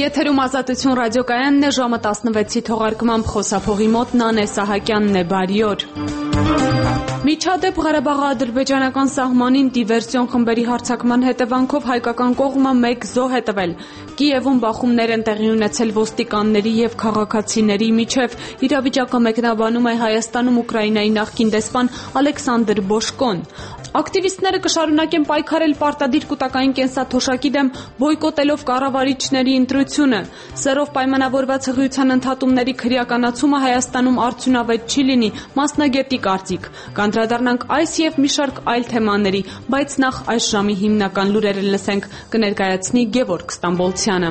Եթերում Ազատություն ռադիոկայանն է, ժամը 16-ի թողարկմամբ խոսափողի մոտ Նանե Սահակյանն է, բարի օր։ Միջադեպ Ղարաբաղի-ադրբեջանական սահմանին դիվերսիոն խմբերի հարձակման հետևանքով հայկական կողմը մեկ զոհ է տվել։ Կիևում բախումներ են տեղի ունեցել ոստիկանների եւ քաղաքացիների միջև։ Իրավիճակը մեկնաբանում է Հայաստանում Ուկրաինայի նախկին դեսպան Ալեքսանդր Բոշկոն։ Ակտիվիստները կշարունակեն պայքարել պարտադիր կൂട്ടակային կենսաթոշակի դեմ, բոյկոտելով կառավարիչների ընտրությունը։ Սերով պայմանավորված հղիության ընդհատումների քրեականացումը Հայաստանում արդյունավետ չի լինի, մասնագետի կարծիք։ Կանդրադառնանք այս եւ մի շարք այլ թեմաների, բայց նախ այս ժամի հիմնական լուրերը լսենք, կներկայացնի Գևորգ Ստամբոլցյանը։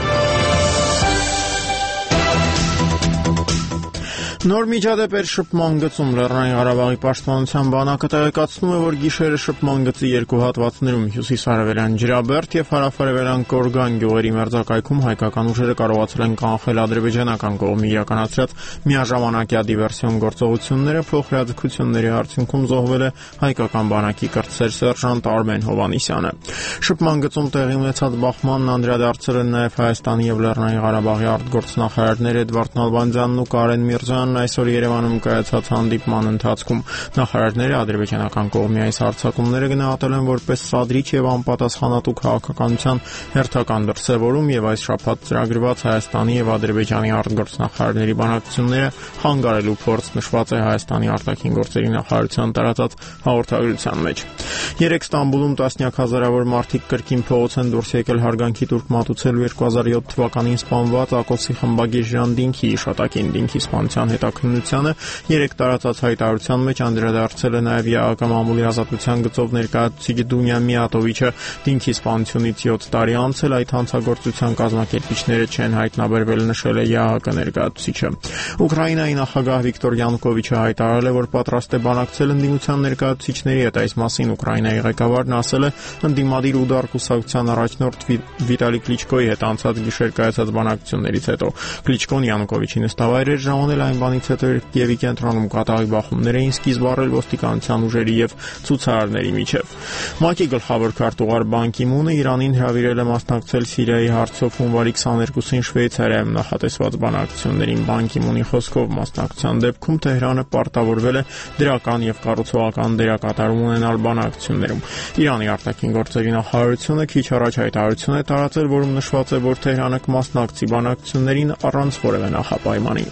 Նոր միջադեպ էր շփման գծում Լեռնային Ղարաբաղի պաշտպանության բանակը տեղեկացնում է, որ գիշերը շփման գծի երկու հատվածներում հյուսիսարևելյան Ջրաբերդ եւ հարավարևելյան Կորգան գյուղերի մերձակայքում հայկական ուժերը կարողացել են կանխել ադրբեջանական կողմի իրականացրած միաժամանակյա դիվերսիոն գործողությունները, փոխհրաձգությունների արդյունքում զոհվել է հայկական բանակի կրտսեր սերժանտ Արմեն Հովանիսյանը։ Շփման գծում տեղի ունեցած բախմանն անդրադարձել են նաեւ Հայաստանի եւ Լեռնային Ղարաբաղի արտգործնախարարներ Էդվարդ Նալբանդյանն ու Կարեն Միրզյանն այսօր Երևանում կայացած հանդիպման ընթացքում նախարարները ադրբեջանական կողմի այս հարձակումները գնահատել են որպես սադրիչ եւ անպատասխանատու քաղաքականության հերթական դրսեւորում եւ այս շաբաթ ծրագրված Հայաստանի եւ Ադրբեջանի արտգործնախարարների բանակցությունները խանգարելու փորձ նշված է Հայաստանի արտաքին գործերի նախարարության տարածած հաղորդագրության մեջ։ Երեկ Ստամբուլում տասնյակ հազարավոր մարդիկ կրկին փողոց են դուրս եկել հարգանքի տուրք մատուցելու 2007 թվականին սպանված Ակոսի խմբագիր Ժան Դինքի իշատակին Դինքի սպանության հետաքննությանը երեք տարածած հայտարարության մեջ անդրադարձել է նաև ԵԱՀԿ մամուլի ազատության գծով ներկայացուցիչ Դունյա Միատովիչը։ Դինքի սպանությունից 7 տարի անց էլ այդ հանցագործության կազմակերպիչները չեն հայտնաբերվել, նշել է ԵԱՀԿ ներկայացուցիչը։ Ուկրաինայի նախագահ Վիկտոր Յանուկովիչը հայտարարել է, որ պատրաստ է բանակցել ընդդիմության ներկայացուցիչների հետ։ Այս մասին Ուկրաինայի ղեկավարն ասել է ընդդիմադիր ուդար կուսակցության առաջնորդ Վիտալի Կլիչկոյի հետ անցած գիշեր կայացած բանակցություններից հետո։ Կլիչկոն Յանուկովիչի նստավայր էր ժամանել այն բանից հետո Կիևի կենտրոնում կատաղի բախումներ էին սկիզբ առել ոստիկանության ուժերի եւ ցուցարարների միջև։ ՄԱԿ-ի գլխավոր քարտուղար Բան Կի Մունը Իրանին հրավիրել է մասնակցել Սիրիայի հարցով հունվարի 22-ին Շվեյցարիայում նախատեսված բանակցություններին։ Բան Կի Մունի խոսքով մասնակցության դեպքում Թեհրանը պարտավորվել է դրական եւ կառուցողական դերակատարում ունենալ բանակցություններում։ Իրանի արտաքին գործերի նախարարությունը քիչ առաջ հայտարարություն է տարածել, որում նշված է, որ Թեհրանը կմասնակցի բանակցություններին առանց որևէ նախապայմանի։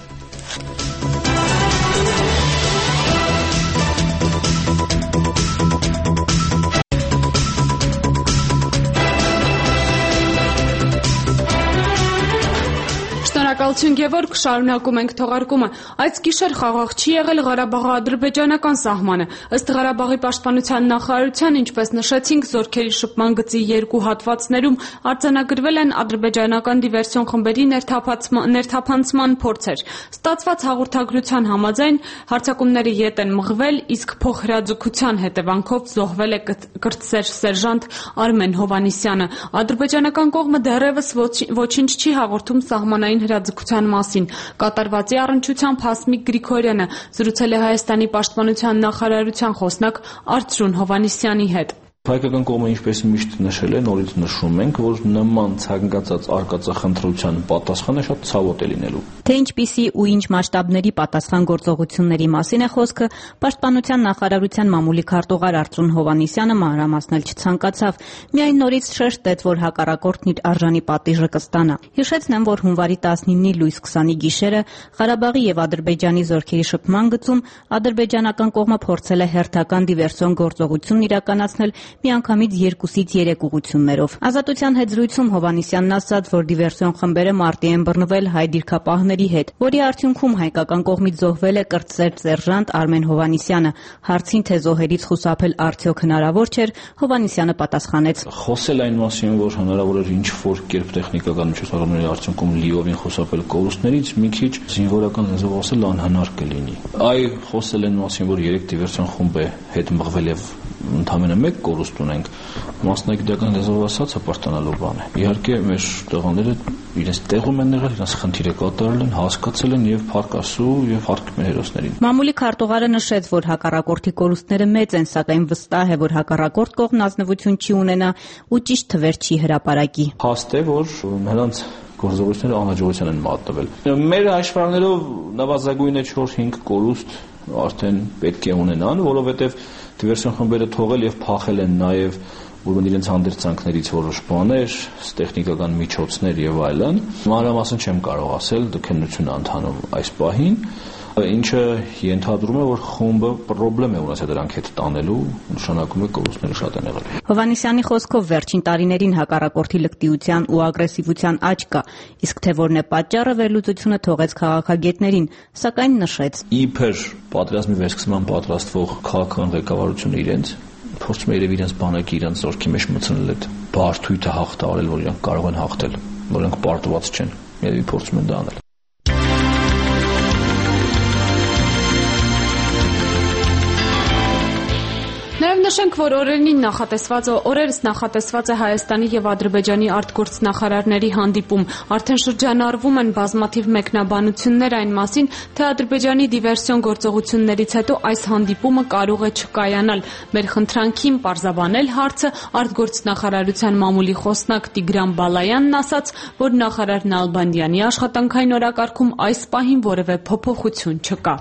Շնորհակալություն Գևորգ, շարունակում ենք թողարկումը։ Այս գիշեր խաղաղ չի եղել Ղարաբաղի-ադրբեջանական սահմանը։ Ըստ Ղարաբաղի պաշտպանության նախարարության, ինչպես նշեցինք, զորքերի շփման գծի երկու հատվածներում արձանագրվել են ադրբեջանական դիվերսիոն խմբերի ներթափանցման փորձեր։ Ստացված հաղորդագրության համաձայն հարձակումները ետ են մղվել, իսկ փոխհրաձգության հետևանքով զոհվել է կրտսեր սերժանտ Արմեն Հովանիսյանը։ Ադրբեջանական կողմը դեռևս ոչինչ չի հաղորդում սահմանային հրաձգության մասին։ Կատարվածի առնչությամբ Հասմիկ Գրիգորյանը զրուցել է Հայաստանի պաշտպանության նախարարության խոսնակ Արծրուն Հովանիսյանի հետ։ Հայկական կողմը ինչպես միշտ նշել է, նորից նշում ենք, որ նման ցանկացած արկածախնդրության պատասխանը շատ ցավոտ է լինելու։ Թե ինչպիսի ու ինչ մասշտաբների պատասխան գործողությունների մասին է խոսքը, պաշտպանության նախարարության մամուլի քարտուղար Արծրուն Հովանիսյանը մանրամասնել չցանկացավ, միայն նորից շեշտեց, որ հակառակորդն իր արժանի պատիժը կստանա։ Հիշեցնեմ, որ հունվարի 19-ի լույս 20-ի գիշերը Ղարաբաղի եւ Ադրբեջանի զորքերի շփման գծում ադրբեջանական կողմը փորձել է հերթական դիվերսիոն գործողություն իրականացնել միանգամից 2-ից 3 ուղղություններով։ Ազատության հետ զրույցում Հովանիսյանն ասաց, որ դիվերսիոն խմբերը մարտի են բռնվել հայ դիրքապահների հետ, որի արդյունքում հայկական կողմից զոհվել է կրտսեր սերժանտ Արմեն Հովանիսյանը։ Հարցին, թե զոհերից խուսափել արդյոք հնարավոր չէր, Հովանիսյանը պատասխանեց. Խոսել այն մասին, որ հնարավոր էր ինչ-որ կերպ տեխնիկական միջոցառումների արդյունքում լիովին խուսափել կորուստներից, մի քիչ զինվորական լեզվով ասել անհնար կլինի։ Այ խոսել են մասին, որ 3 դիվերսիոն խումբ է հետ մղվել եւ ընդամենը մեկ կորուստ ունենք, մասնագիտական լեզվով ասած հպարտանալու բան է։ Իհարկե մեր տղաները իրենց տեղում են եղել, իրենց խնդիրը կատարել են, հասկացել են եւ փառք Աստծո եւ փառք մեր հերոսներին։ Մամուլի քարտուղարը նշեց, որ հակառակորդի կորուստները մեծ են, սակայն վստահ է, որ հակառակորդ կողմն ազնվություն չի ունենա ու ճիշտ թվեր չի հրապարակի։ Հաստ է, որ նրանց գործողությունները անհաջողության են մատնվել։ Մեր հաշվարկներով նվազագույնը 4-5 կորուստ արդեն պետք է ունենան, որովհետև դիվերսիոն խմբերը թողել եւ փախել են նաեւ ուրեմն իրենց հանդերձանքներից որոշ բաներ, տեխնիկական միջոցներ եւ այլն։ Մանրամասն չեմ կարող ասել, քննություն անդանում այս պահին, ինչը ենթադրում է, որ խումբը խնդրեմ է ունեցել դրանք հետ տանելու, նշանակում է կորուստները շատ են եղել։ Հովհաննիսյանի խոսքով վերջին տարիներին հակառակորդի լկտիության ու ագրեսիվության աճ կա, իսկ թե որն է պատճառը, վերլուծությունը թողեց քաղաքագետներին, սակայն նշեց. Իբր պատերազմի վերսկսման պատրաստվող քաղաքական ղեկավարությունը իրենց փորձում է իրենց բանակի իրենց զորքի մեջ մտցնել այդ բարդույթը հաղթահարել, որ իրանք կարող են հաղթել, որ իրանք պարտված չեն, երևի փորձում են դա անել։ Նաև նշենք, որ օրերս նախատեսված է Հայաստանի եւ Ադրբեջանի արտգործնախարարների հանդիպում։ Արդեն շրջանառվում են բազմաթիվ մեկնաբանություններ այն մասին, թե Ադրբեջանի դիվերսիոն գործողություններից հետո այս հանդիպումը կարող է չկայանալ։ Մեր խնդրանքին պարզաբանել հարցը արտգործնախարարության մամուլի խոսնակ Տիգրան Բալայանն ասաց, որ նախարար Նալբանդյանի աշխատանքային օրակարգում այս պահին որևէ փոփոխություն չկա։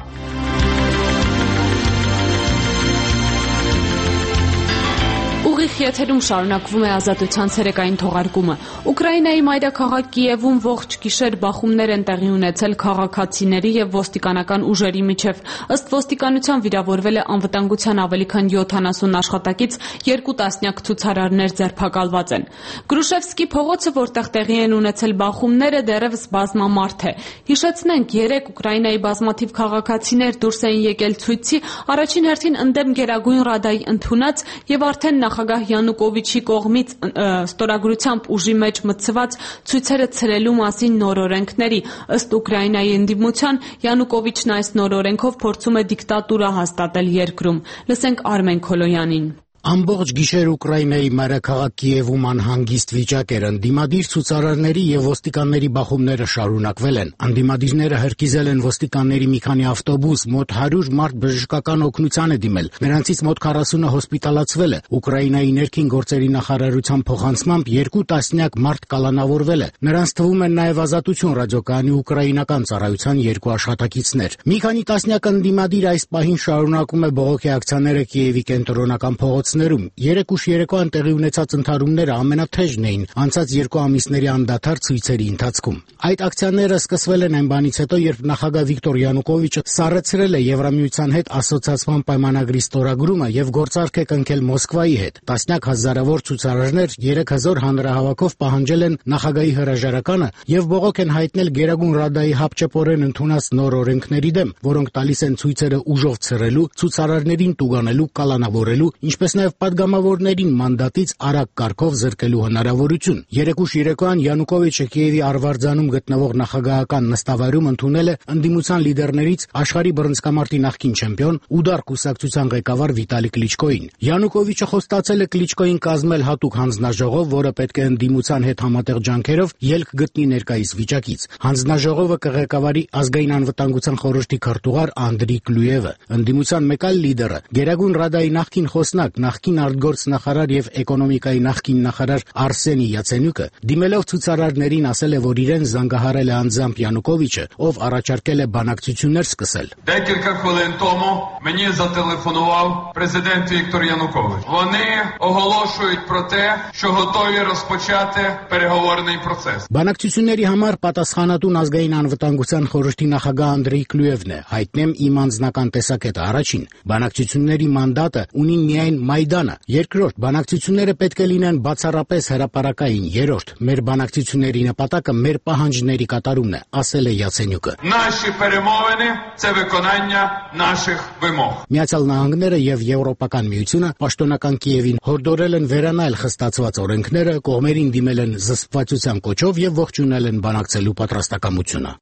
Ուղիղ եթերում շարունակվում է Ազատության ցերեկային թողարկումը։ Ուկրաինայի մայրաքաղաք Կիևում ողջ գիշեր բախումներ են տեղի ունեցել քաղաքացիների եւ ոստիկանական ուժերի միջև։ Ըստ ոստիկանության վիրավորվել է անվտանգության ավելի քան 70 աշխատակից, 2 տասնյակ ցուցարարներ ձերբակալված են։ Գրուշևսկի փողոցը, որտեղ տեղի են ունեցել բախումները, դեռևս բազմամարդ է։ Հիշեցնենք, 3 Ուկրաինայի բազմաթիվ քաղաքացիներ դուրս էին եկել ցույցի, առաջին հերթին ընդդեմ Գերագույն Ռադայի ընդունած եւ արդեն նախագահ Յանուկովիչի կողմից ստորագրությամբ ուժի մեջ մտցված ցույցերը ցրելու մասին նոր օրենքների։ Ըստ Ուկրաինայի ընդդիմության, Յանուկովիչն այս նոր օրենքով փորձում է դիկտատուրա հաստատել երկրում։ Լսենք Արմեն Քոլոյանին։ Ամբողջ գիշեր Ուկրաինայի մայրաքաղաք Կիևում անհանգիստ վիճակ էր։ Ընդդիմադիր ցուցարարների եւ ոստիկանների բախումները շարունակվել են։ Ընդդիմադիրները հրկիզել են ոստիկանների մի քանի ավտոբուս, մոտ 100 մարդ բժշկական օգնության է դիմել։ Նրանցից մոտ 40-ը հոսպիտալացվել է։ Ուկրաինայի ներքին գործերի նախարարության փոխանցմամբ 2 տասնյակ մարդ կալանավորվել է։ Նրանց թվում են նաեւ Ազատություն ռադիոկայանի ուկրաինական ծառայության 2 աշխատակիցներ։ Մի քանի տասնյակ ընդդիմադիր այս պահին շարունակում է բողոքի ակցիաները Կիևի կենտրոնական փողոց 3 ուշ երեկոյան տեղի ունեցած ընդհարումները ամենաթեժն էին անցած 2 ամիսների անդադար ցույցերի ընթացքում։ Այդ ակցիաները սկսվել են այն բանից հետո, երբ նախագահ Վիկտոր Յանուկովիչը սառեցրել է Եվրամիության հետ ասոցիացման պայմանագրի ստորագրումը եւ գործարք է կնքել Մոսկվայի հետ։ Տասնյակ հազարավոր ցուցարարներ 3 հզոր հանրահավաքով պահանջել են նախագահի հրաժարականը եւ բողոք են հայտնել Գերագույն Ռադայի հապճեպորեն ընդունած նոր օրենքների դեմ, որոնք տալիս են ցույցերը ուժով ցրելու, ցուցարարներին տուգանելու, կալանավորելու, ինչպես նաև падգամավորներին մանդատից արագ կարգով զրկելու հնարավորություն։ 3 ուշ երեկոյան Յանուկովիչը Կիևի Արվարձանում գտնվող նախագահական նստավայրում ընդունել է ընդդիմության լիդերներից աշխարհի բռնցքամարտի նախկին չեմպիոն Ուդար կուսակցության ղեկավար Վիտալի Կլիչկոին։ Յանուկովիչը խոստացել է Կլիչկոին կազմել հատուկ հանձնաժողով, որը պետք է ընդդիմության հետ համատեղ ջանքերով ելք գտնի ներկայիս վիճակից։ Հանձնաժողովը կղեկավարի ազգային անվտանգության խորհրդի քարտուղար Անդրի Կլյուևը։ Ընդդիմության մեկ այլ լիդերը Գերագույն Ռադայի նախկին խոսնակ, նախկին արտգործնախարար եւ էկոնոմիկայի նախկին նախարար Արսենի Յացենյուկը դիմելով ցուցարարներին ասել է, որ իրեն զանգահարել է անձամբ Յանուկովիչը, ով առաջարկել է բանակցություններ սկսել։ Декілька хвилин тому мені зателефонував президент Віктор Янукович. Вони оголошують про те, що готові розпочати переговорний процес. Բանակցությունների համար պատասխանատուն ազգային անվտանգության խորհրդի նախագահ Անդրեյ Կլյուևն է։ Հայտնեմ իմ անձնական տեսակետը առաջին։ Բանակցությունների մանդատը ունի միայն Մայդանը։ Երկրորդ, բանակցությունները պետք է լինեն բացառապես հրապարակային։ Երրորդ, մեր բանակցությունների նպատակը մեր պահանջների կատարումն է, ասել է Յացենյուկը։ Наші перемовини – це виконання наших вимог. Միացյալ Նահանգները եւ Եվրոպական միությունը պաշտոնական Կիևին հորդորել են վերանայել խստացված օրենքները, կողմերին դիմել են զսպվածության կոչով եւ ողջունել են բանակցելու պատրաստակամությունը։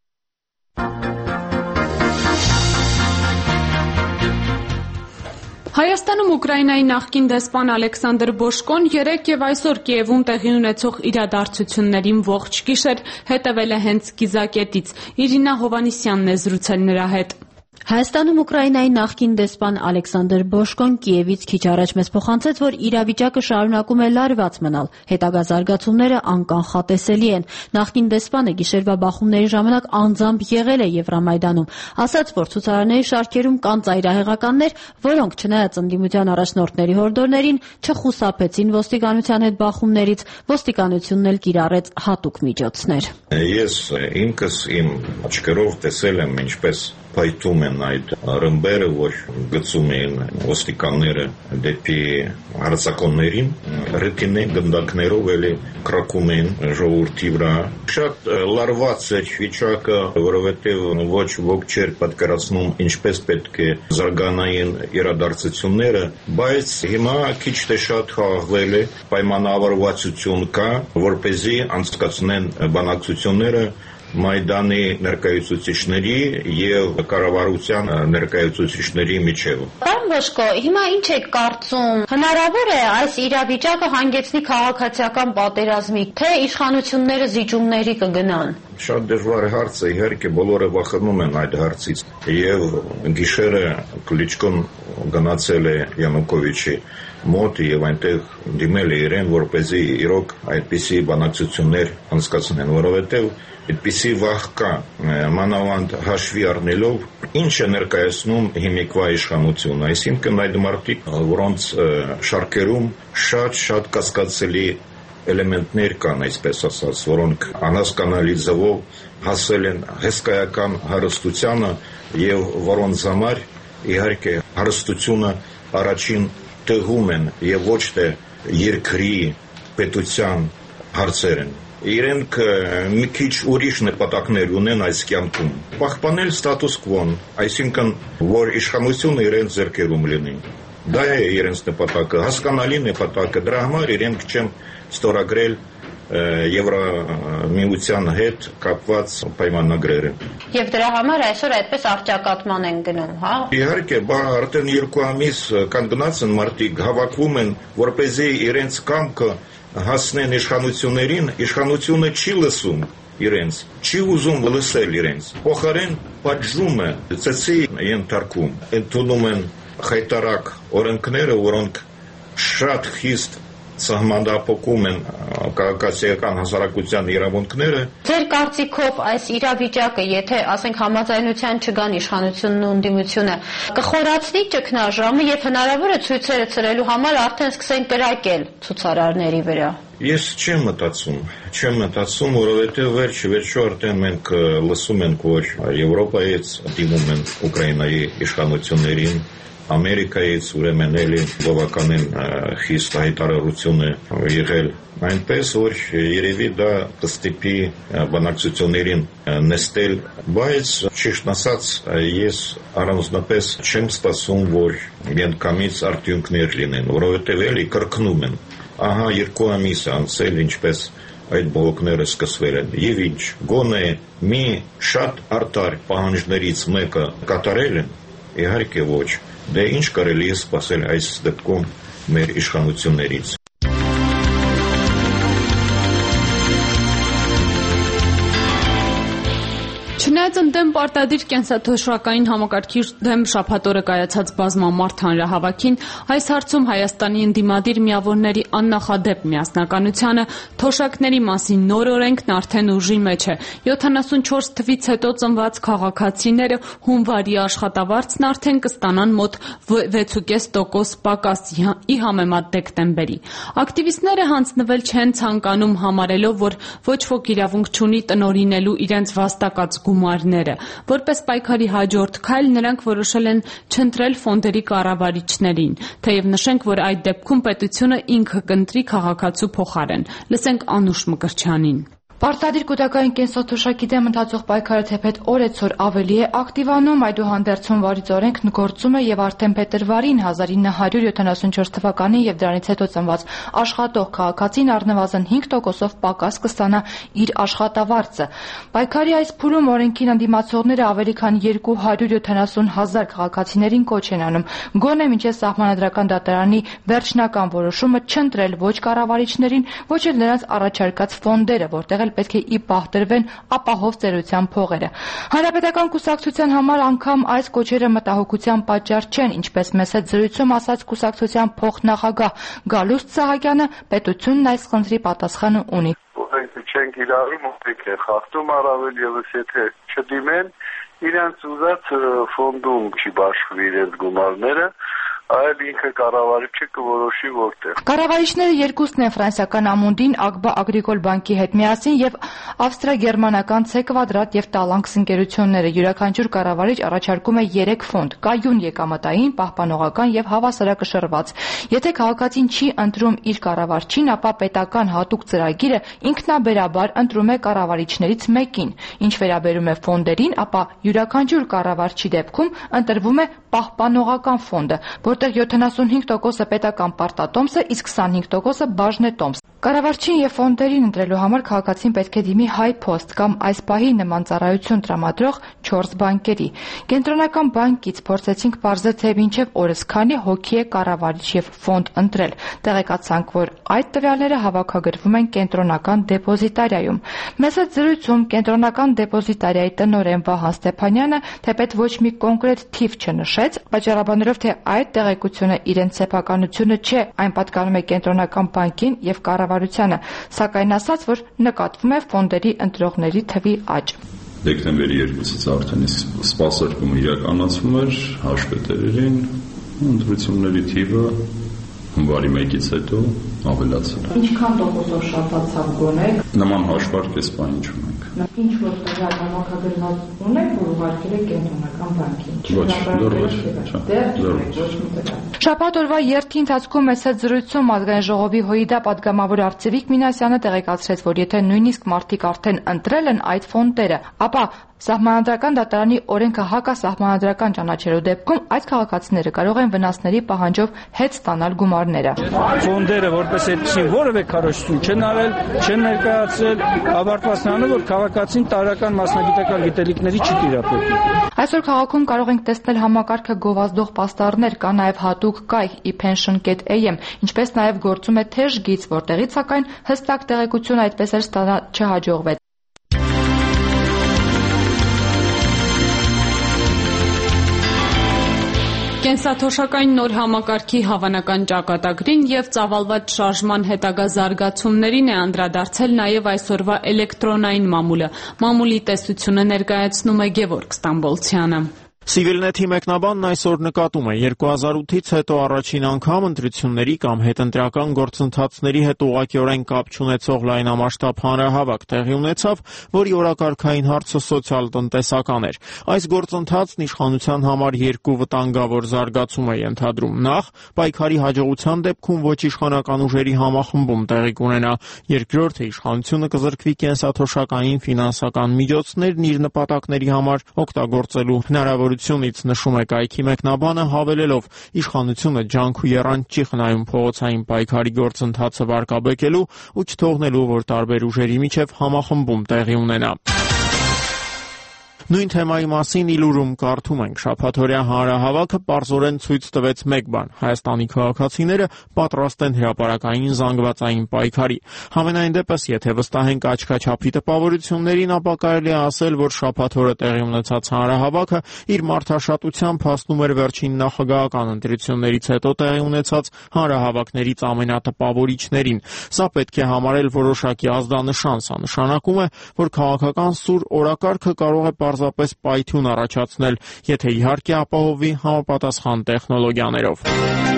Հայաստանում Ուկրաինայի նախկին դեսպան Ալեքսանդր Բոշկոն 3 եւ այսօր Կիևում տեղի ունեցող իրադարձություններին ողջ գիշեր հետևել է հենց կիզակետից։ Իրինա Հովհաննիսյանն է զրուցել նրա հետ։ Հայաստանում Ուկրաինայի նախկին դեսպան Ալեքսանդր Բոշկոն Կիևից քիչ առաջ մեզ փոխանցեց, որ իրավիճակը շարունակում է լարված մնալ, հետագա զարգացումները անկանխատեսելի են։ Նախկին դեսպանը գիշերվա բախումների ժամանակ անձամբ եղել է Եվրամայդանում, ասաց, որ ցուցարարների շարքերում կան ծայրահեղականներ, որոնք չնայած ընդդիմության առաջնորդների հորդորներին չխուսափեցին ոստիկանության հետ բախումներից, ոստիկանությունն էլ կիրառեց հատուկ միջոցներ։ Ես ինքս իմ աչքերով տեսել եմ ինչպես փայտում են այդ ռմբերը, որ գցում էին ոստիկանները դեպի հարցակոններին, ռետինե գնդակներով էլի կրակում էին ժողովրդի վրա։ Շատ լարված էր վիճակը, որովհետև ոչ ոք չէր պատկերացնում ինչպես պետք է զարգանային իրադարձությունները, բայց հիմա քիչ թե շատ խաղաղվել է, պայմանավորվածություն կա, որպեսզի անցկացնեն բանակցությունները Մայդանի ներկայացուցիչների եւ կառավարության ներկայացուցիչների միջև։ Պարոն Բոշկո, հիմա ինչ եք կարծում, հնարավոր է այս իրավիճակը հանգեցնի քաղաքացիական պատերազմի, թե իշխանությունները զիջումների կգնան։ Շատ դժվար հարց է, իհարկե բոլորը վախենում են այդ հարցից եւ գիշերը Կլիչկոն գնացել է Յանուկովիչի մոտ եւ այնտեղ դիմել է իրեն, որպեսզի իրոք այդպիսի բանակցություններ անցկացնեն, որովհետեւ այդպիսի վախ կա, մանավանդ հաշվի առնելով ինչ է ներկայացնում հիմիկվա իշխանությունը, այսինքն այդ մարդիկ, որոնց շարքերում շատ կասկածելի էլեմենտներ կան, այսպես ասած, որոնք անհասկանալի ձևով հասել են հսկայական հարստությանը եւ որոնց համար իհարկե հարստությունը առաջին տեղում են եւ ոչ թե երկրի պետության հարցեր են։ Իրենք մի քիչ ուրիշ նպատակներ ունեն այս կյանքում։ Պահպանել ստատուս կվոն, այսինքն որ իշխանությունը իրենց ձեռքերում լինի։ Դա է իրենց նպատակը, հասկանալի նպատակը, դրա համար իրենք չեն ստորագրել Եվրամիության հետ կապված պայմանագրերը։ Եվ դրա համար այսօր այդպես առճակատման են գնում, հա։ Իհարկե, արդեն 2 ամիս կանգնած են մարդիկ, հավաքվում են, որպեսզի իրենց կամքը հասնեն իշխանություններին, իշխանությունը չի լսում իրենց, չի ուզում լսել իրենց, փոխարեն պատժում է, ծեծի ենթարկում, ընդունում են խայտարակ օրենքները, որոնք շատ խիստ սահմանափակում են քաղաքացիական հասարակության իրավունքները։ Ձեր կարծիքով այս իրավիճակը, եթե ասենք համաձայնության չգան իշխանությունն ու ընդդիմությունը, կխորացնի ճգնաժամը եւ հնարավոր է ցույցերը ցրելու համար արդեն սկսեն կրակել ցուցարարների վրա։ Ես չեմ մտածում, որովհետեւ վերջո արդեն մենք լսում ենք, որ Եվրոպայից դիմում են Ուկրաինայի իշխանություններին, Ամերիկայից ուրեմն էլի բավականին խիստ հայտարարություն է եղել, այնպես որ երևի դա կստիպի բանակցություններին նստել, բայց ճիշտ ասած ես առանձնապես չեմ սպասում, որ միանգամից արդյունքներ լինեն, որովհետև էլի կրկնում են, ահա 2 ամիս անցել ինչպես այդ բողոքները սկսվել են, եւ ինչ, գոնե մի շատ արդար պահանջներից մեկը կատարել են, իհարկե ոչ, դե ինչ կարելի է սպասել այս դեպքում մեր իշխանություններից։ Չնայած ընդդեմ պարտադիր կենսաթոշակային համակարգի դեմ շաբաթ օրը կայացած բազմամարդ հանրահավաքին, այս հարցում Հայաստանի ընդդիմադիր միավորների աննախադեպ միասնականությանը թոշակների մասին նոր օրենքն արդեն ուժի մեջ է։ 74 թվից հետո ծնված քաղաքացիները հունվարի աշխատավարձն արդեն կստանան մոտ 6.5% պակաս ի համեմատ դեկտեմբերի։ Ակտիվիստները հանձնվել չեն ցանկանում համարելով, որ ոչ ոք իրավունք չունի տնօրինելու իրենց վաստակած գումարները։ Որպես պայքարի հաջորդ քայլ նրանք որոշել են չընտրել ֆոնդերի կառավարիչներին, թեև նշենք, որ այդ դեպքում պետությունը ինքը կընտրի քաղաքացու փոխարեն։ Լսենք Անուշ Մկրտչյանին։ Պարտադիր կൂട്ടակային կենսաթոշակի դեմ ընթացող պայքարը թեպետ օրեցօր ավելի է ակտիվանում, այդուհանդերձ հունվարից օրենքն գործում է եւ արդեն փետրվարին 1974 թվականին եւ դրանից հետո ծնված աշխատող քաղաքացին առնվազն 5%-ով պակաս կստանա իր աշխատավարձը։ Պայքարի այս փուլում օրենքին ընդդիմացողները ավելի քան 270,000 քաղաքացիներին կոչ են անում գոնե մինչեւ սահմանադրական դատարանի վերջնական որոշումը չընտրել ոչ կառավարիչներին, ոչ էլ նրանց առաջարկած ֆոնդերը, որտեղ պետք է ի պահ տրվեն ապահով ծերության փողերը։ Հանրապետական կուսակցության համար անգամ այս կոչերը մտահոգության պատճառ չեն, ինչպես մեծ հետ զրույցում ասաց կուսակցության փոխնախագահ Գալուստ Սահակյանը, պետությունն այս խնդրի պատասխանը ունի։ Չենք իրարում, ովքեր է խախտում առավել եւս եթե չդիմեն, իրենց ուզած ֆոնդում չի բաշխվի իրենց գումարները, այլ ինքը կառավարիչը կորոշի որտեղ։ Կառավարիչները երկուսն են ֆրանսիական Ամունդին, Ագբա Ագրիկոլ բանկի հետ միասին եւ ավստրիա-գերմանական C Quadrat եւ Talanx ընկերությունները։ Յուրաքանչյուր կառավարիչ առաջարկում է 3 ֆոնդ՝ կայուն եկամտային, պահպանողական եւ հավասարակշռված։ Եթե քաղաքացին չի ընտրում իր կառավարչին, ապա պետական հատուկ ծրագիրը ինքնաբերաբար ընտրում է կառավարիչներից մեկին։ Ինչ վերաբերում է ֆոնդերին, ապա յուրաքանչյուր կառավարչի դեպքում ընտրվում է պահպանողական ֆոնդը, որտեղ 75% պետական պարտատոմս է, իսկ 25% բաժնետոմս։ Կառավարչին եւ ֆոնդերին ընտրելու համար քաղաքացին պետք է դիմի HiPost կամ այս պահի նման ծառայություն տրամադրող 4 բանկերի։ Կենտրոնական բանկից փորձեցինք պարզել, թե մինչև օրս քանի հոգի է կառավարիչ եւ ֆոնդ ընտրել։ Տեղեկացանք, որ այդ տվյալները հավաքագրվում են կենտրոնական դեպոզիտարիայում։ Մեծ հետ զրույցում կենտրոնական դեպոզիտարիայի տնօրեն Վահան Ստեփանյանը թեպետ ոչ մի կոնկրետ թիվ չնշեց, պատճառաբանելով, թե այդ տեղեկությունը իրենց սեփականությունը չէ, այն պատկանում է կենտրոնական բանկին եւ կառավարությանը, սակայն ասաց, որ նկատվում է ֆոնդերի ընտրողների թվի աճ։ Դեկտեմբերի 2-ից արդեն իսկ սպասարկումը իրականացվում էր հաշվետերերին, ընտրությունների թիվը հունվարի 1-ից հետո ավելացել է։ Ինչքան տոկոսով շատացավ գոնեք։ Նման հաշվարկ էս բանի չունենք։ Ինչ որ հավաքագրված ունեք, որ ուղարկել է կենտրոնական բանկին։ Շաբաթ օրվա երթի ընթացքում մեծ հետ զրույցում ազգային ժողովի ՀՅԴ պատգամավոր Արծիվիկ Մինասյանը տեղեկացրեց, որ եթե նույնիսկ մարդիկ արդեն ընտրել են այդ ֆոնդերը, ապա Սահմանադրական դատարանի օրենքը հակասահմանադրական ճանաչելու դեպքում այդ քաղաքացիները կարող են վնասների պահանջով հետ ստանալ գումարները։ Ֆոնդերը որպես այդպեսին որևէ քարոզություն չեն արել, չեն ներկայացրել, ավարտված նրանով, որ քաղաքացին տարրական մասնագիտական գիտելիքների չի տիրապետի։ Այսօր քաղաքում կարող ենք տեսնել համակարգը գովազդող պաստառներ, կա նաև հատուկ կայք ePension.am, ինչպես նաև գործում է թեժ գիծ, որտեղից սակայն հստակ տեղեկություն այդպես էլ ստանալ չհաջողվեց։ Կենսաթոշակային նոր համակարգի հավանական ճակատագրին եւ ծավալված շարժման հետագա զարգացումներին է անդրադարձել նաեւ այսօրվա էլեկտրոնային մամուլը։ Մամուլի տեսությունը ներկայացնում է Գևորգ Ստամբոլցյանը։ Civilnet-ի մեկնաբանն այսօր նկատում է 2008-ից հետո առաջին անգամ ընտրությունների կամ հետընտրական գործընթացների հետ ուղղակիորեն կապ չունեցող լայնամասշտաբ հանրահավաք տեղի ունեցավ, որի օրակարգային հարցը սոցիալ-տնտեսական էր։ Այս գործընթացն իշխանության համար երկու վտանգավոր զարգացում է ենթադրում։ Նախ, պայքարի հաջողության դեպքում ոչ իշխանական ուժերի համախմբում տեղի կունենա, երկրորդը իշխանությունը կզրկվի կենսաթոշակային ֆինանսական միջոցներն իր նպատակների համար օգտագործելու հնարավորությունից, նշում է կայքի մեկնաբանը, հավելելով իշխանությունը ջանք ու եռանդ չի խնայում փողոցային պայքարի գործընթացը վարկաբեկելու ու չթողնելու, որ տարբեր ուժերի միջև համախմբում տեղի ունենա։ Նույն թեմայի մասին Իլուրում կարդում ենք. շաբաթօրյա հանրահավաքը պարզորեն ցույց տվեց մեկ բան. Հայաստանի քաղաքացիները պատրաստ են հրապարակային զանգվածային պայքարի։ Համենայն դեպս, եթե վստահենք աչքաչափի տպավորություններին, ապա կարելի է ասել, որ շաբաթօրը տեղի ունեցած հանրահավաքը իր մարդաշատությամբ հասնում էր վերջին նախագահական ընտրություններից հետո տեղի ունեցած հանրահավաքներից ամենատպավորիչներին։ Սա պետք է համարել որոշակի ազդանշան, սա նշանակում է, որ քաղաքական սուր օրակարգը կարող է պարզապես պայթյուն առաջացնել, եթե իհարկե ապահովվի համապատասխան տեխնոլոգիաներով։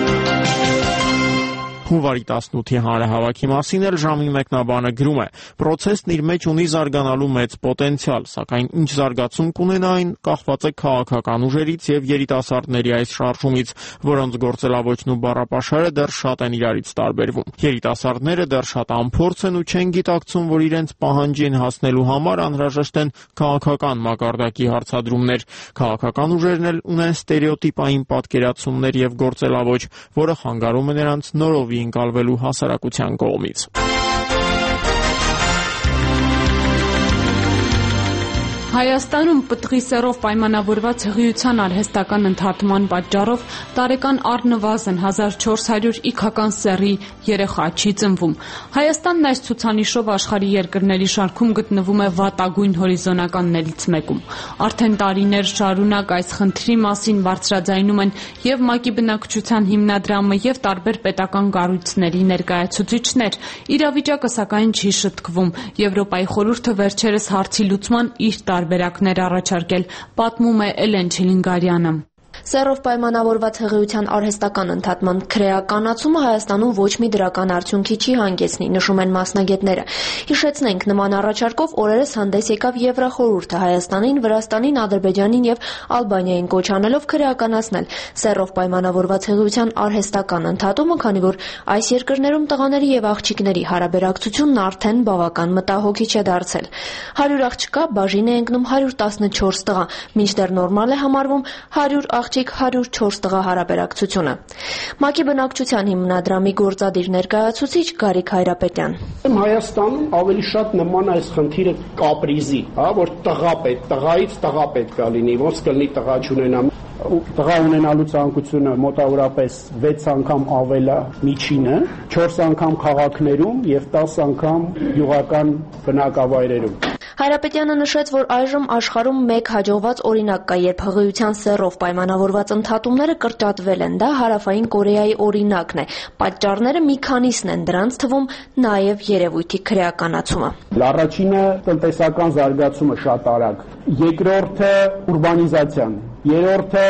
Հունվարի 18-ի հանրահավաքի մասին էլ ժամի մեկնաբանը գրում է. Պրոցեսն իր մեջ ունի զարգանալու մեծ պոտենցիալ, սակայն ինչ զարգացում կունենա այն կախված է քաղաքական ուժերից եւ երիտասարդների այս շարժումից, որոնց գործելավոճն ու բառապաշարը դեռ շատ են իրարից տարբերվում։ Երիտասարդները դեռ շատ անփորձ են ու չեն գիտակցում, որ իրենց պահանջին հասնելու համար անհրաժեշտ են քաղաքական մակարդակի հարցադրումներ։ Քաղաքական ուժերն էլ ունեն ստերեոտիպային պատկերացումներ եւ գործելավոճ, որը խանգարում է նրանց նորովի ընկալվելու հասարակության կողմից։ Հայաստանում պտղի սեռով պայմանավորված հղիության արհեստական ընդհատման պատճառով տարեկան առնվազն 1400 իգական սեռի երեխա չի ծնվում։ Հայաստանն այս ցուցանիշով աշխարհի երկրների շարքում գտնվում է վատագույն հորիզոնականներից մեկում։ Արդեն տարիներ շարունակ այս խնդրի մասին բարձրաձայնում են եւ ՄԱԿ-ի բնակչության հիմնադրամը եւ տարբեր պետական կառույցների ներկայացուցիչներ։ Իրավիճակը սակայն չի շտկվում։ Եվրոպայի խորհուրդը վերջերս հարցի լուծման իր տարբերակներ առաջարկել, պատմում է Էլեն Չիլինգարյանը։ Սեռով պայմանավորված հղիության արհեստական ընդհատման քրեականացումը Հայաստանում ոչ մի դրական արդյունքի չի հանգեցնի, նշում են մասնագետները։ Հիշեցնենք, նման առաջարկով օրերս հանդես եկավ Եվրախորհուրդը Հայաստանին, Վրաստանին, Ադրբեջանին եւ Ալբանիային կոչ անելով քրեականացնել սեռով պայմանավորված հղիության արհեստական ընդհատումը, քանի որ այս երկրներում տղաների եւ աղջիկների հարաբերակցությունն արդեն բավական մտահոգիչ է դարձել։ 100 աղջկա բաժին է ընկնում 114 տղա, մինչդեռ նորմալ է համարվում 100 աղջիկ 104 տղա հարաբերակցությունը։ ՄԱԿ-ի բնակչության հիմնադրամի գործադիր ներկայացուցիչ Գարիկ Հայրապետյան։ Հայաստանում ավելի շատ նման այս խնդիրը կապրիզի, որ տղայից տղա պետք է լինի, ոնց կլինի տղա չունենա։ Տղա ունենալու ցանկությունը մոտավորապես 6 անգամ ավել է միջինը, 4 անգամ քաղաքներում եւ 10 անգամ յուղական բնակավայրերում։ Հայրապետյանը նշեց, որ այժմ աշխարհում մեկ հաջողված օրինակ կա, երբ հղիության սեռով պայմանավորված ընդհատումները կրճատվել են։ Դա Հարավային Կորեայի օրինակն է։ Պատճառները մի քանիսն են, դրանց թվում նաև երևույթի քրեականացումը։ Առաջինը տնտեսական զարգացումը շատ արագ, երկրորդը ուրբանիզացիան, երրորդը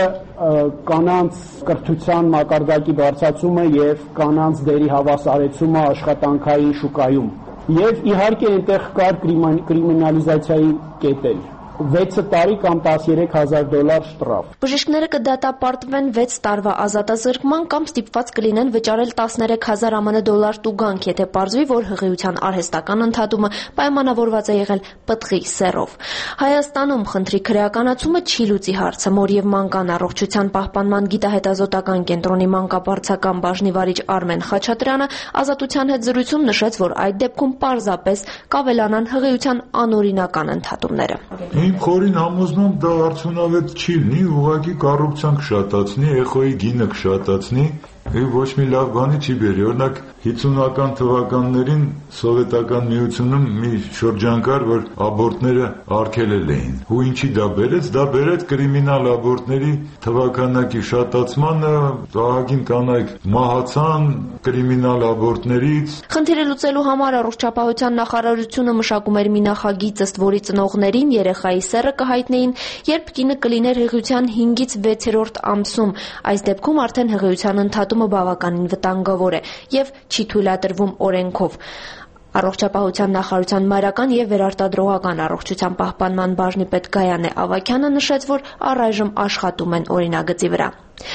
կանանց կրթության մակարդակի բարձրացումը եւ կանանց դերի հավասարեցումը աշխատանքային շուկայում։ Եվ իհարկե այնտեղ կար կրիմինալիզացիայի կետեր։ 6 տարի կամ $13,000 շտրաֆ։ Բժիշկները կդատապարտվեն 6 տարվա ազատազրկման կամ ստիպված կլինեն վճարել $13,000 ԱՄՆ տուգանք, եթե պարզվի, որ հղիության արհեստական ընդհատումը պայմանավորված է եղել պտղի սեռով։ Հայաստանում խնդրի քրեականացումը չի լուծի հարցը։ Մոր եւ մանկան առողջության պահպանման գիտահետազոտական կենտրոնի մանկապարծական բաժնի վարիչ Արմեն Խաչատրյանը Ազատության հետ զրույցում նշեց, որ այդ դեպքում պարզապես կավելանան հղիության անօրինական ընդհատումները։ Իմ խորին համոզմամբ դա արդյունավետ չի լինի, ուղղակի կոռուպցիան կշատացնի, էխոյի գինը կշատացնի, եւ ոչ մի լավ բանի չի բերի։ Օրինակ 50-ական թվականներին Սովետական Միությունում մի շրջան կար, որ աբորտները արգելել էին։ Ու ինչի դա բերեց։ Դա բերեց կրիմինալ աբորտների թվականակի շատացմանը, ահագին կանայք մահացան կրիմինալ աբորտներից։ Խնդիրը լուծելու համար առողջապահության նախարարությունը մշակում էր մի նախագիծ, ըստ որի ծնողներին երեխայի սեռը կհայտնեին, երբ կինը կլիներ հղիության 5-ից 6-րդ ամսում։ Այս դեպքում արդեն հղիության ընդհատումը բավականին վտանգավոր է եւ չի թույլատրվում օրենքով։ Առողջապահության նախարարության մայրական եւ վերարտադրողական առողջության պահպանման բաժնի պետ Գայանե Ավագյանը նշեց, որ առայժմ աշխատում են օրինագծի վրա։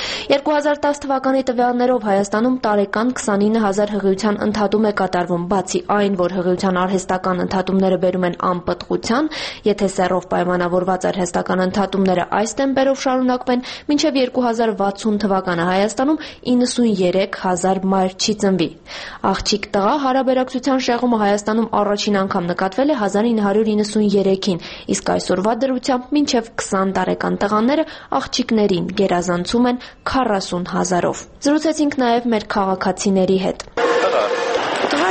2010 թվականի տվյալներով Հայաստանում տարեկան 29,000 հղիության ընդհատում է կատարվում, բացի այն, որ հղիության արհեստական ընդհատումները բերում են անպտղության, եթե սեռով պայմանավորված արհեստական ընդհատումները այս տեմպերով շարունակվեն, մինչև 2060 թվականը Հայաստանում 93,000 մայր չի ծնվի։ Աղջիկ տղա հարաբերակցության շեղումը Հայաստանում առաջին անգամ նկատվել է 1993-ին, իսկ այսօրվա դրությամբ մինչև 20 տարեկան տղաները աղջիկներին գերազանցում են 40,000-ով։ Զրուցեցինք նաև մեր քաղաքացիների հետ։ Տղա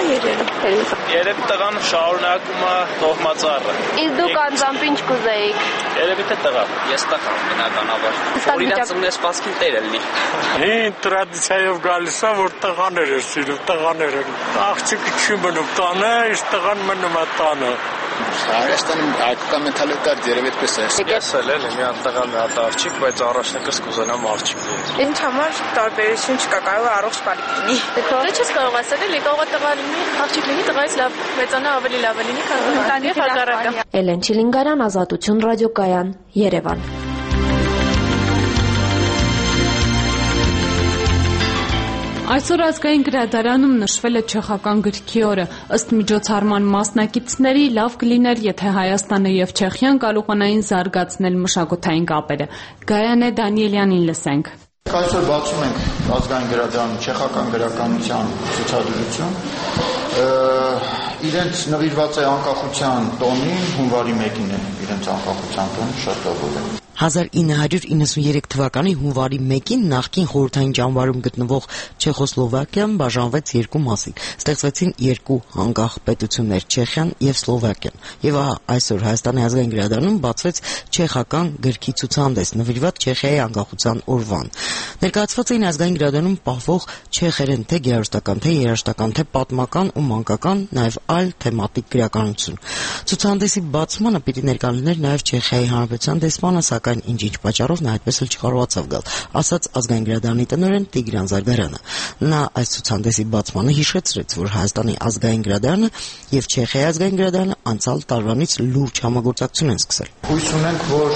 երևի տղան շարունակում է տոհմածառը։ Իսկ դուք անձամբ ինչ կուզեիք։ Երևի թե տղա։ Ես տղա բնականաբար։ Օրինացումն է սպասքին տերը լինի։ Հին տրադիցիայով գալիս է, որ տղաներ է սիրում, տղաները։ Աղջիկը չի մնում տանը, իսկ տղան մնում է տանը։ Հայաստանում հայկական մենթալիտետը երևի այդպես է։ Ես էլ եմ մի հատ տղա, մի հատ աղջիկ, բայց առաջնակս կուզենամ աղջիկ։ Ինձ համար տարբերություն չկա, կարող է առողջ բարիք լինի։ Դե չես կարող ասել, էլի կարող է տղա լինի, աղջիկ լինի, տղայից լավ, մեծանա ավելի լավ լինի, քան ընտանիք հակառակը։ Էլեն Չիլինգարյան, Ազատություն ռադիոկայան, Երևան։ Այսօր ազգային գրադարանում նշվել է չեխական գրքի օրը։ Ըստ միջոցառման մասնակիցների լավ կլիներ, եթե Հայաստանը եւ Չեխիան կարողանային զարգացնել մշակութային կապերը։ Գայանե Դանիելյանին լսենք։ Այսօր բացում ենք ազգային գրադարանում չեխական գրականության ցուցադրություն իրենց նվիրված է անկախության տոնին, հունվարի 1-ին է իրենց անկախության տոնը շարժավոր է։ 1993 թվականի հունվարի 1-ին նախկին խորհրդային ճամբարում գտնվող Չեխոսլովակիան բաժանվեց երկու մասի։ Ստեղծվեցին երկու անկախ պետություններ՝ Չեխիան եւ Սլովակիան։ Եվ ահա այսօր Հայաստանի ազգային գրադարանում բացվեց չեխական գրքի ցուցահանդես նվիրված Չեխիայի անկախության օրվան։ Ներկայացված էին ազգային գրադարանում պահվող չեխերեն թե գեղարվեստական, թե երաժշտական, թե պատմական ու մանկական, նաեւ այլ թեմատիկ գրականություն։ Ցուցահանդեսի բացմանը պիտի ներկա լիներ նաեւ Չեխիայի Հանրապետության դեսպանը, սակայն ինչ պատճառով նա այդպես էլ չկարողացավ գալ, ասաց ազգային գրադարանի տնօրեն Տիգրան Զարգարյանը։ Նա այս ցուցահանդեսի բացմանը հիշեցրեց, որ Հայաստանի ազգային գրադարանը եւ Չեխիայի ազգային գրադարանը անցյալ տարվանից լուրջ համագործակցություն են սկսել։ Հույս ունենք, որ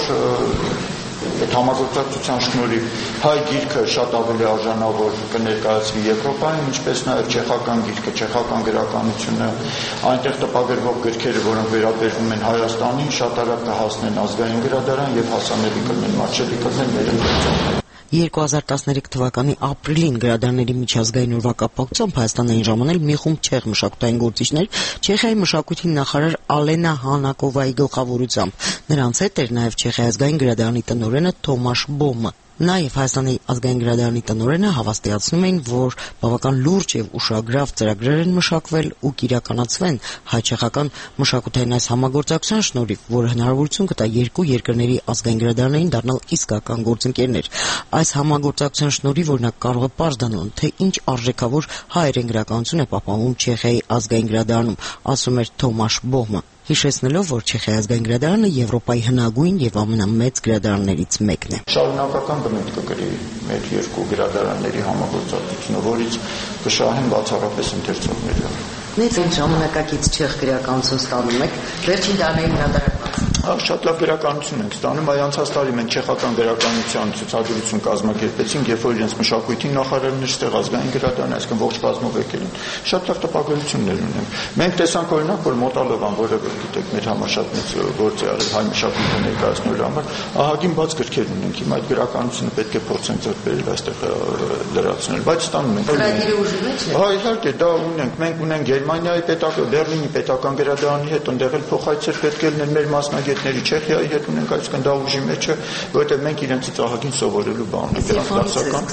այդ համագործակցության շնորհիվ հայ գիրքը շատ ավելի արժանավոր կներկայացվի Եվրոպայում, ինչպես նաև չեխական գիրքը, չեխական գրականությունը, այնտեղ տպագրվող գրքերը, որոնք վերաբերվում են Հայաստանին, շատ արագ կհասնեն ազգային գրադարան եւ հասանելի կլինեն, մատչելի կլինեն մեր ընկերություններին։ 2013 թվականի ապրիլին գրադարների միջազգային օրվա կապակցությամբ Հայաստանային ժամանել մի խումբ չեխ մշակութային գործիչներ Չեխիայի մշակույթի նախարար Ալենա Հանակովայի գլխավորությամբ։ Նրանց հետ էր նաև Չեխիայի ազգային գրադարանի տնօրենը Թոմաշ Բոմը։ Նա եւ Հայաստանի ազգային գրադարանի տնօրենը հավաստիացնում էին, որ բավական լուրջ եւ ուշագրավ ծրագրեր են մշակվել ու կիրականացվեն հայ-չեխական մշակութային այս համագործակցության շնորհիվ, որը հնարավորություն կտա երկու երկրների ազգային գրադարաններին դառնալ իսկական գործընկերներ։ Այս համագործակցության շնորհիվ օրինակ կարող է պարզ դառնալ, թե ինչ արժեքավոր հայերեն գրականություն է պահպանվում Չեխիայի ազգային գրադարանում, ասում էր Թոմաշ Բոհմը, հիշեցնելով, որ Չեխիայի ազգային գրադարանը Եվրոպայի հնագույն եւ ամենամեծ գրադարաններից մեկն է։ Շարունակական բնույթ կգրի մեր երկու գրադարանների համագործակցությունը, որից կշահեն բացառապես ընթերցողները։ Մեծ ժամանակակից չեխ գրականություն ստանում եք, վերջին տարիներին հրատարակված։ Շատ լավ գրականություն ենք ստանում, այ անցած տարի մենք չեխական գրականության ցուցադրություն կազմակերպեցինք, երբ որ իրենց մշակույթի նախարարն էր ստեղ ազգային գրադարանը, այսինքն ողջ բազմով եկել են։ Շատ լավ տպագրություններ ունենք։ Մենք տեսանք օրինակ, որ Մոտալովան, որը գիտեք, մեր համար շատ մեծ գործ է արել հայ մշակույթը ներկայացնելու համար, ահագին բաց գրքեր ունենք։ Հիմա այդ գրականությունը պետք է փորձենք ձեռք բերել այստեղ լրացնել, բայց ստանում ենք։ Ծրագիրը ուժի մեջ է։ Հա, իհարկե, դա ունենք։ Մենք ունենք Գերմանիայի պետական, Բերլինի պետական գրադարանի հետ, այնտեղ էլ փոխայցեր պետք է լինեն մեր մասնագետների, Չեխիայի հետ ունենք, այսինքն դա ուժի մեջ է, որովհետև մենք իրենցից ահագին սովորելու բան ունենք, դրանք դասական։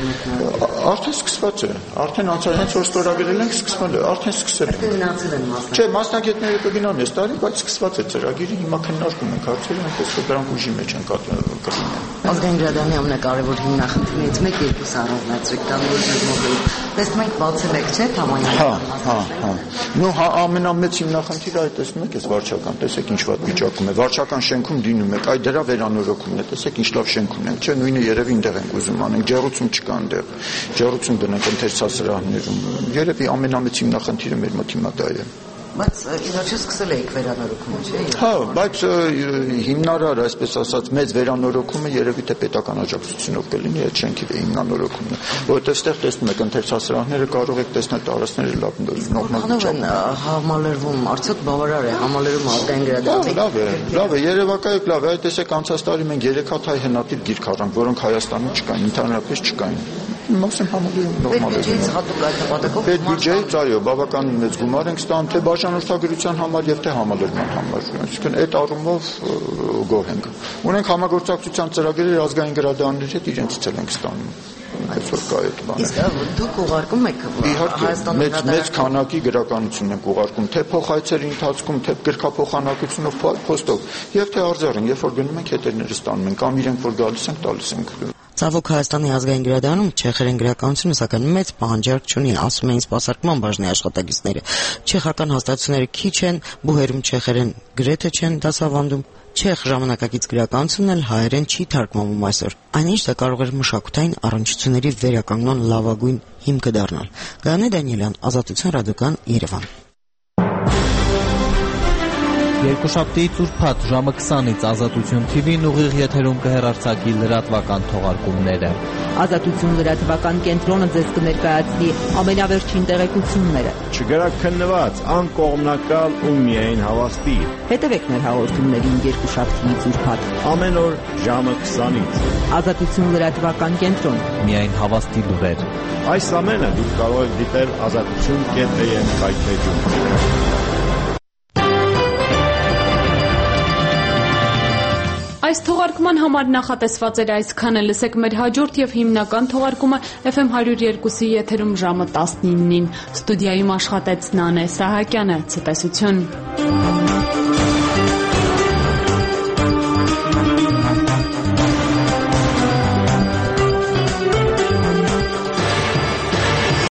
Արդեն սկսված է, արդեն անցած հենց որ ստորագրել ենք, սկսվել է, արդեն սկսել ենք։ Գնացել են մասնագետները։ Չէ, մասնագետները կգնան այս տարի, բայց սկսված է ծրագիրը, հիմա քննարկում ենք հարցերը, այնպես որ դրանք ուժի մեջ են կլինեն։ Ազգային գրադարանի ամենակարևոր հիմնախնդիրներից մեկը երկու սառնացրիկ տանորոշումով։ Տեսնում ենք բացել եք, չէ՞, համանուն։ Հա։ Նո, ամենամեծ հիմնախնդիրը այդ տեսնում եք, էս վարչական, տեսեք ինչ վատ վիճակում է։ Վարչական շենքում դինում եք, այ դրա վերանորոգումն է, տեսեք ինչ լավ շենք ունենք, չէ՞, նույնը երևի այնտեղ ենք ուզում անենք, ջեռուցում չկա այնտեղ։ Ջեռուցում դնենք ընթերցասրահներում։ Երևի ամենամեծ հիմնախնդիրը մեր մոտ հիմա դա է։ Բայց իհարկե սկսել եք վերանորոգումը, չէ՞։ Հա, բայց հիմնարար, այսպես ասած, մեծ վերանորոգումը երևի թե պետական աջակցությունով կլինի այդ շենքի հիմնանորոգումը, որովհետև այստեղ տեսնում եք ընթերցասրահները կարող եք տեսնել տարածքները լավ նորմալ վիճակում։ Համալրվում, արդյոք բավարար է համալրում ազգային գրադարանի։ Լավ է, երևակայեք լավ է, այդ տեսեք անցած տարի մենք 3 հատ հայ հնատիպ գիրք առանք, որոնք Հայաստանում չկային, ընդհանրապես չկային։ Մաքսիմ համալիրում նորմալ է։ Բյուջեից հատուկ այդ նպատակով։ Բյուջեից, այո, բավականին մեծ գումար ենք ստանում, թե բաժանորդագրության համար եւ թե համալրման համար։ Այսինքն այդ առումով գոհ ենք։ Ունենք համագործակցության ծրագրեր ազգային գրադարանների հետ, իրենցից էլ ենք ստանում։ Այսօր կա այդ բանը։ Իսկ դուք ուղարկում եք Հայաստանի մեծ քանակի գրականություն ենք ուղարկում, թե փոխայցերի ընթացքում, թե գրքափոխանակությունով, փոստով, եւ թե արձառին, երբ որ գնում ենք հետերները ստանում ենք, կամ իրենք որ գալիս ենք, տալիս ենք։ Ցավոք Հայաստանի ազգային գրադարանում չեխերեն գրականությունը սակայն մեծ պահանջարկ չունի, ասում էին սպասարկման բաժնի աշխատակիցները։ Չեխական հաստատությունները քիչ են, բուհերում չեխերեն գրեթե չեն դասավանդում։ Չեխ ժամանակակից գրականությունն էլ հայերեն չի թարգմանվում այսօր։ Այնինչ դա կարող էր մշակութային առնչությունների վերականգնման լավագույն հիմքը դառնալ։ Գայանե Դանիելյան, Ազատություն ռադիոկան, Երևան։ Երկուշաբթիից ուրբաթ ժամը 20-ից Ազատություն TV-ն ուղիղ եթերում կհեռարձակի լրատվական թողարկումները։ Ազատություն լրատվական կենտրոնը ձեզ կներկայացնի ամենավերջին տեղեկությունները։ Չգրաքննված, անկողմնակալ ու միայն հավաստի։ Հետևեք մեր հաղորդումներին երկուշաբթիից ուրբաթ ամեն օր ժամը 20-ից։ Ազատություն լրատվական կենտրոն։ Միայն հավաստի լուրեր։ Այս ամենը դուք կարող եք դիտել azatutun.am կայքեջում։ Այս թողարկման համար նախատեսված էր այսքանը, լսեք մեր հաջորդ եւ հիմնական թողարկումը FM 102-ի եթերում ժամը 19-ին։ Ստուդիայում աշխատեց Նանե Սահակյանը, ցտեսություն։